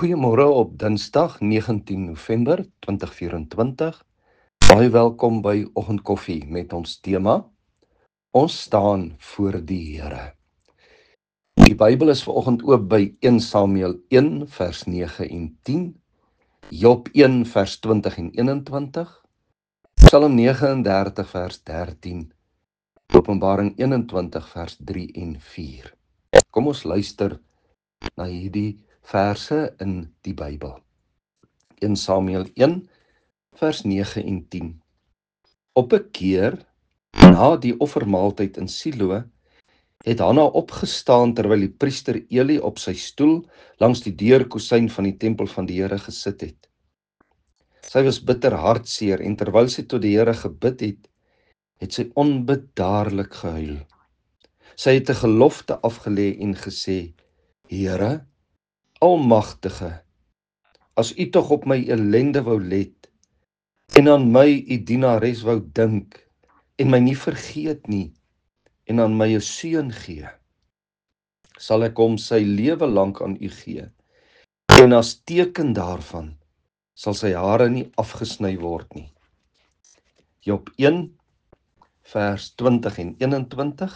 Goeiemôre op Dinsdag 19 November 2024. Baie welkom by Oggendkoffie met ons tema: Ons staan voor die Here. Die Bybel is vanoggend oop by 1 Samuel 1 vers 9 en 10, Job 1 vers 20 en 21, Psalm 39 vers 13, Openbaring 21 vers 3 en 4. Kom ons luister na hierdie verse in die Bybel. 1 Samuel 1 vers 9 en 10. Op 'n keer, na die offermaaltyd in Silo, het Hanna opgestaan terwyl die priester Eli op sy stoel langs die deurkusyn van die tempel van die Here gesit het. Sy was bitter hartseer en terwyl sy tot die Here gebid het, het sy onbedaarlik gehuil. Sy het 'n gelofte afgelê en gesê: Here, Almagtige, as U tog op my ellende wou let en aan my U dienares wou dink en my nie vergeet nie en aan my 'n seun gee, sal ek hom sy lewe lank aan U gee, en as teken daarvan sal sy hare nie afgesny word nie. Job 1 vers 20 en 21.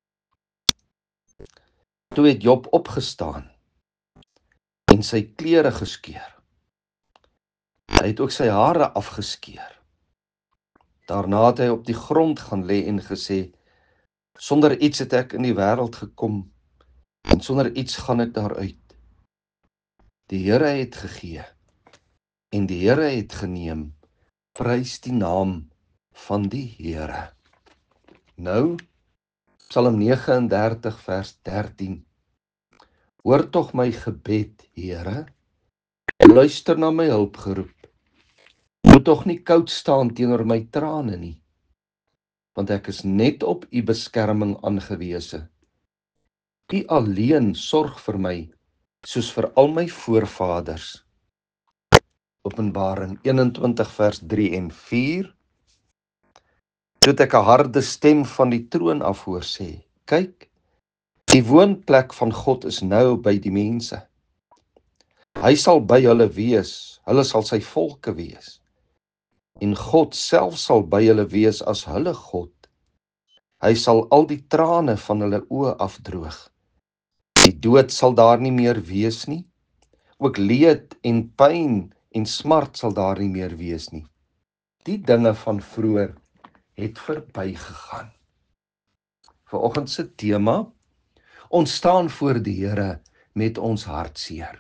Toe het Job opgestaan en sy klere geskeur. Hy het ook sy hare afgeskeer. Daarna het hy op die grond gaan lê en gesê: Sonder iets het ek in die wêreld gekom, en sonder iets gaan ek daaruit. Die Here het gegee, en die Here het geneem. Prys die naam van die Here. Nou, Psalm 39 vers 13. Hoor tog my gebed, Here. Luister na my hulpgeroep. Moet tog nie koud staan teenoor my trane nie, want ek is net op U beskerming aangewese. U alleen sorg vir my, soos vir al my voorvaders. Openbaring 21 vers 3 en 4. Toe het ek 'n harde stem van die troon af hoor sê: Kyk, die woonplek van God is nou by die mense. Hy sal by hulle wees, hulle sal sy volke wees. En God self sal by hulle wees as hulle God. Hy sal al die trane van hulle oë afdroog. Die dood sal daar nie meer wees nie. Ook leed en pyn en smart sal daar nie meer wees nie. Die dinge van vroeër het verbygegaan. Vanoggend se tema: Ons staan voor die Here met ons hartseer.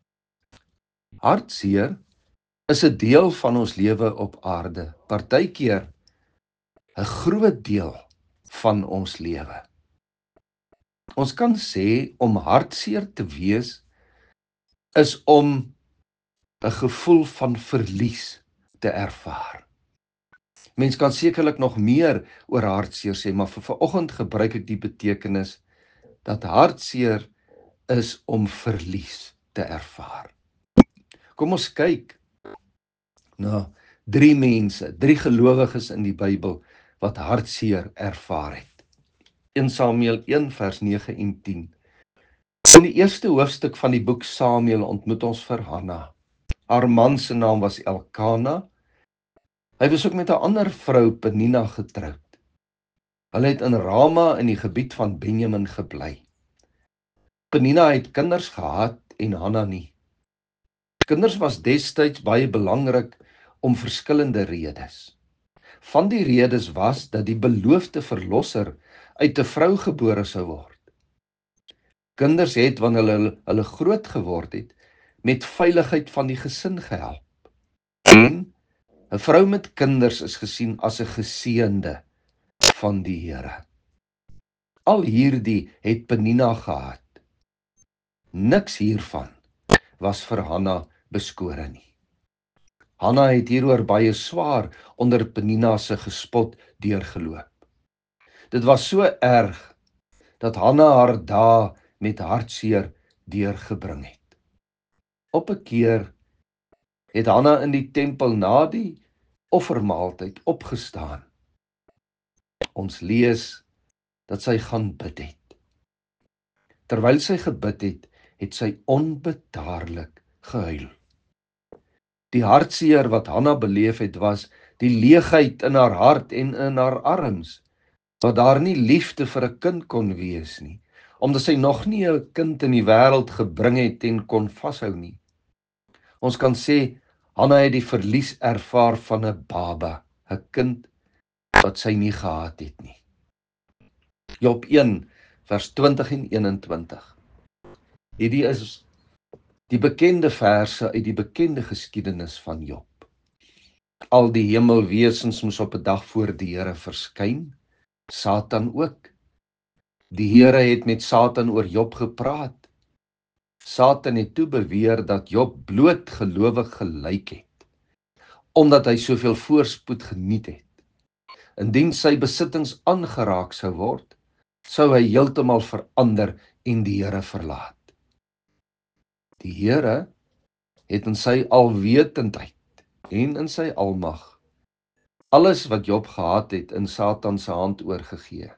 Hartseer is 'n deel van ons lewe op aarde, partykeer 'n groot deel van ons lewe. Ons kan sê om hartseer te wees is om 'n gevoel van verlies te ervaar. Mens kan sekerlik nog meer oor hartseer sê, maar vir vanoggend gebruik ek die betekenis dat hartseer is om verlies te ervaar. Kom ons kyk na 3 mense, 3 gelowiges in die Bybel wat hartseer ervaar het. 1 Samuel 1 vers 9 en 10. In die eerste hoofstuk van die boek Samuel ontmoet ons vir Hanna. Haar man se naam was Elkana. Hy was ook met 'n ander vrou, Penina, getroud. Hulle het in Rama in die gebied van Benjamin gebly. Penina het kinders gehad en Hanna nie. Kinders was destyds baie belangrik om verskillende redes. Van die redes was dat die beloofde verlosser uit 'n vrou gebore sou word. Kinders het, wanneer hulle groot geword het, met veiligheid van die gesin gehelp. En 'n vrou met kinders is gesien as 'n geseënde van die Here. Al hierdie het Penina gehad. Niks hiervan was vir Hanna beskore nie. Hanna het hieroor baie swaar onder Penina se gespot deurgeloop. Dit was so erg dat Hanna haar dae met hartseer deurgebring het. Op 'n keer het Hanna in die tempel na die offermaaltyd opgestaan. Ons lees dat sy gaan bid het. Terwyl sy gebid het, het sy onbedaarlik gehuil. Die hartseer wat Hanna beleef het, was die leegheid in haar hart en in haar arms, dat daar nie liefde vir 'n kind kon wees nie, omdat sy nog nie 'n kind in die wêreld gebring het en kon vashou nie. Ons kan sê Hanna het die verlies ervaar van 'n baba, 'n kind wat sy nie gehad het nie. Job 1 vers 20 en 21. Hierdie is die bekende verse uit die bekende geskiedenis van Job. Al die hemelwesens moes op 'n dag voor die Here verskyn, Satan ook. Die Here het met Satan oor Job gepraat. Satan het toe beweer dat Job bloot gelowig gelyk het, omdat hy soveel voorspoed geniet het. Indien sy besittings aangeraak sou word, sou hy heeltemal verander en die Here verlaat. Die Here het in sy alwetendheid en in sy almag alles wat Job gehad het in Satan se hand oorgegee.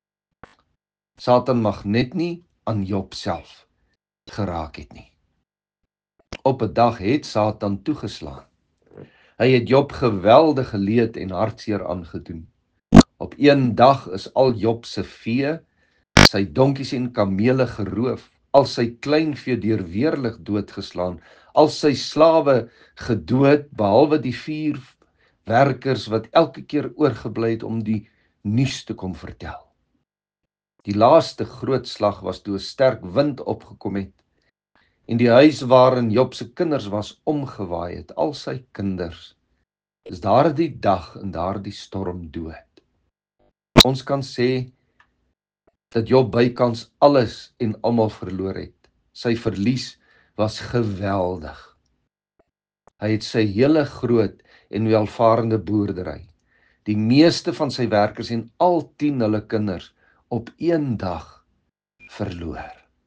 Satan mag net nie aan Job self geraak het nie. Op 'n dag het Satan toegeslaan. Hy het Job geweldige leed en hartseer aangedoen. Op een dag is al Job se vee, sy donkies en kamele geroof, al sy kleinvee deur weerlig doodgeslaan, al sy slawe gedood, behalwe die 4 werkers wat elke keer oorgebly het om die nuus te kom vertel. Die laaste groot slag was toe 'n sterk wind opgekom het en die huis waarin Job se kinders was omgewaai het, al sy kinders, is daardie dag in daardie storm dood. Ons kan sê dat Job bykans alles en almal verloor het. Sy verlies was geweldig. Hy het sy hele groot en welvarende boerdery, die meeste van sy werkers en al 10 hulle kinders op een dag verloor.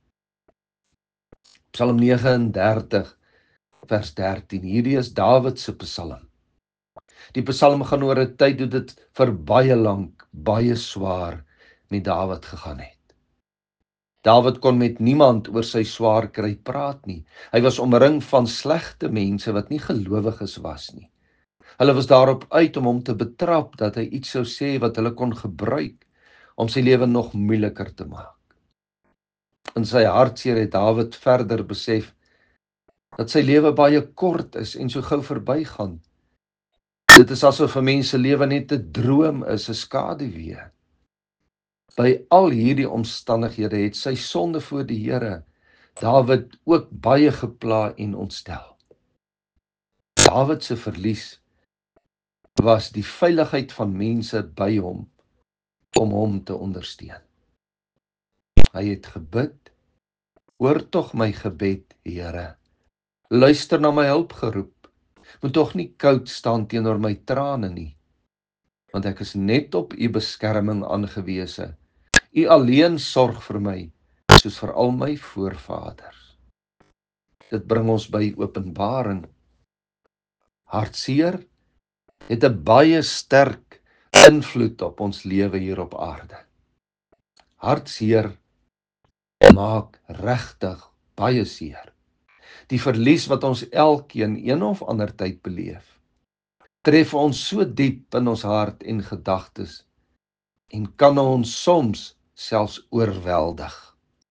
Psalm 39 vers 13. Hierdie is Dawid se psalm. Die psalm gaan oor 'n tyd toe dit vir baie lank, baie swaar met Dawid gegaan het. Dawid kon met niemand oor sy swaar kry praat nie. Hy was omring van slegte mense wat nie gelowiges was nie. Hulle was daarop uit om hom te betrap dat hy iets sou sê wat hulle kon gebruik om sy lewe nog moeiliker te maak. In sy hartseer het Dawid verder besef dat sy lewe baie kort is en so gou verbygaan. Dit is asof 'n mens se lewe net 'n droom is, 'n skaduwee. By al hierdie omstandighede het sy sonde voor die Here Dawid ook baie gepla en ontstel. Dawid se verlies was die veiligheid van mense by hom om hom te ondersteun. Hy het gebid, hoor tog my gebed, Here. Luister na my hulp geroep. Moet tog nie koud staan teenoor my trane nie, want ek is net op u beskerming aangewese. U alleen sorg vir my, soos vir al my voorvaders. Dit bring ons by Openbaring. Hartseer het 'n baie sterk invloed op ons lewe hier op aarde. Hartseer maak regtig baie seer. Die verlies wat ons elkeen een of ander tyd beleef, tref ons so diep in ons hart en gedagtes en kan ons soms selfs oorweldig.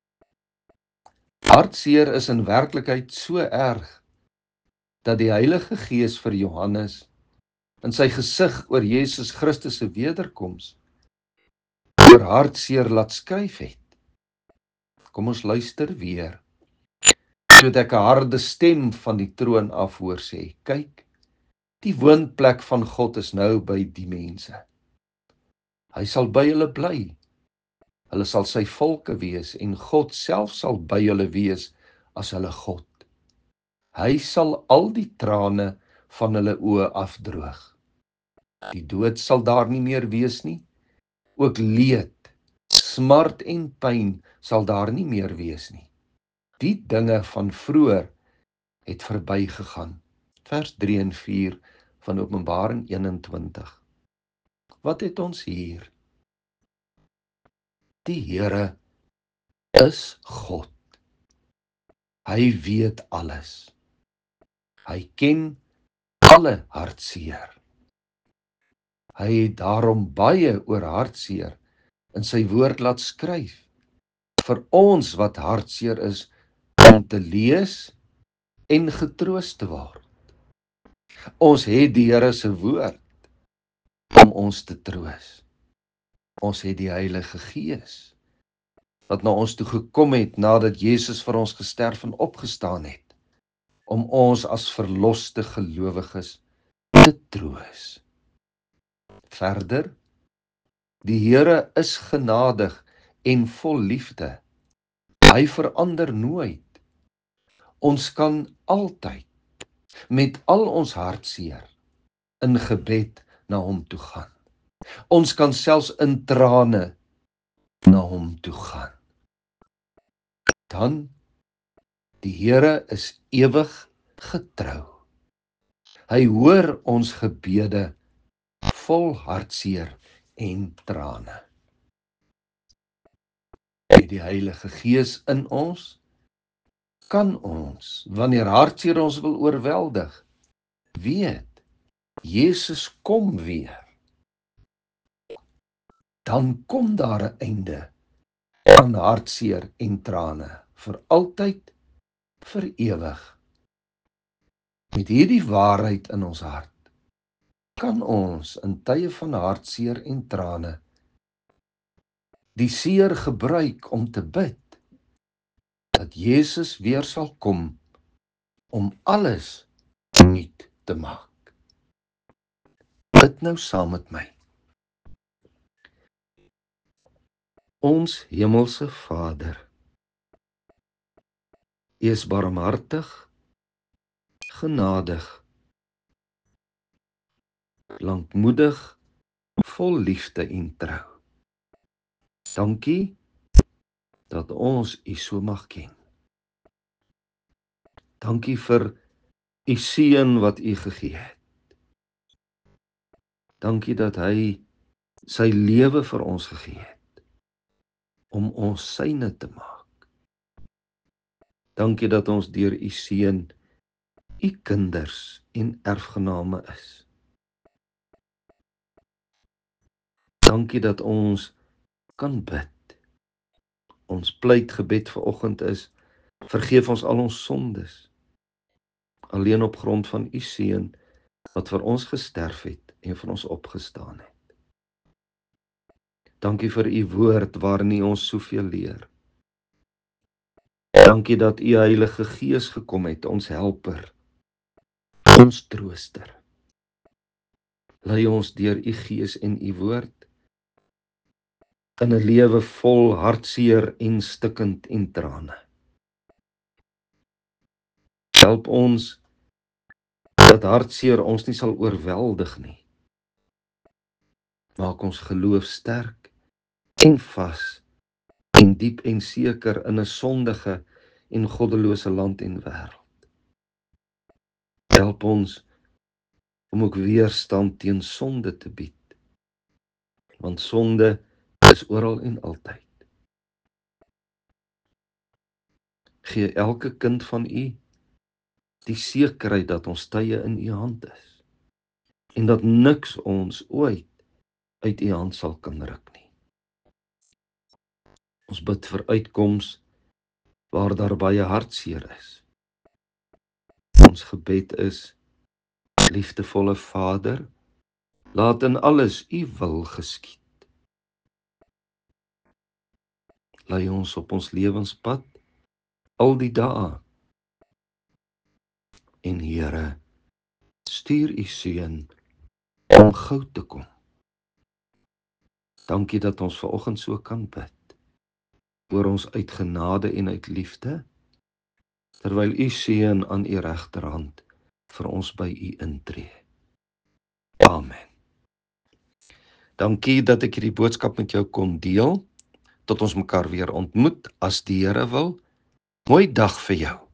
Hartseer is in werklikheid so erg dat die Heilige Gees vir Johannes in sy gesig oor Jesus Christus se wederkoms oor hartseer laat skryf het. Kom ons luister weer. Sodat ek 'n harde stem van die troon af hoor sê, kyk, die woonplek van God is nou by die mense. Hy sal by hulle bly. Hulle sal sy volke wees en God self sal by hulle wees as hulle God. Hy sal al die trane van hulle oë afdroog. Die dood sal daar nie meer wees nie. Ook leed, smart en pyn sal daar nie meer wees nie. Die dinge van vroeër het verbygegaan. Vers 3 en 4 van Openbaring 21. Wat het ons hier? Die Here is God. Hy weet alles. Hy ken alle hartseer. Hy het daarom baie oor hartseer in sy woord laat skryf, vir ons wat hartseer is, om te lees en getroos te word. Ons het die Here se woord om ons te troos. Ons het die Heilige Gees wat na ons toe gekom het nadat Jesus vir ons gesterf en opgestaan het, om ons as verloste gelowiges te troos. Verder, die Here is genadig en vol liefde. Hy verander nooit. Ons kan altyd met al ons hartseer in gebed na hom toe gaan. Ons kan selfs in trane na hom toe gaan. Dan, die Here is ewig getrou. Hy hoor ons gebede vol hartseer en trane. Met die Heilige Gees in ons, kan ons, wanneer hartseer ons wil oorweldig, weet, Jesus kom weer. Dan kom daar 'n einde aan hartseer en trane, vir altyd, vir ewig. Met hierdie waarheid in ons hart, kan ons in tye van hartseer en trane die seer gebruik om te bid, dat Jesus weer sal kom om alles nuut te maak. Bid nou saam met my. Ons hemelse Vader, U is barmhartig, genadig, lankmoedig, vol liefde en trou. Dankie dat ons U so mag ken. Dankie vir U seun wat U gegee het. Dankie dat hy sy lewe vir ons gegee het, om ons syne te maak. Dankie dat ons deur U seun U kinders en erfgename is. Dankie dat ons kan bid. Ons pleitgebed vanoggend is, vergeef ons al ons sondes, alleen op grond van U seun, wat vir ons gesterf het en vir ons opgestaan het. Dankie vir U woord waarin U ons soveel leer. Dankie dat U Heilige Gees gekom het, ons helper, ons trooster. Lei ons deur U Gees en U woord in 'n lewe vol hartseer en stikkend en trane. Help ons dat hartseer ons nie sal oorweldig nie. Maak ons geloof sterk en vas en diep en seker in 'n sondige en goddelose land en wêreld. Help ons om ook weerstand teen sonde te bied, want sonde is oral en altyd. Gee elke kind van U die sekerheid dat ons tye in U hand is, en dat niks ons ooit uit U hand sal kan ruk nie. Ons bid vir uitkoms waar daar baie hartseer is. Ons gebed is, liefdevolle Vader, laat in alles U wil geskied. Lei ons op ons lewenspad al die dae. En Here, stuur U seun om gou te kom. Dankie dat ons vanoggend so kan bid, oor ons uit genade en uit liefde, terwyl U seun aan U regterhand vir ons by U intree. Amen. Dankie dat ek hierdie boodskap met jou kon deel, tot ons mekaar weer ontmoet, as die Here wil. Mooi dag vir jou.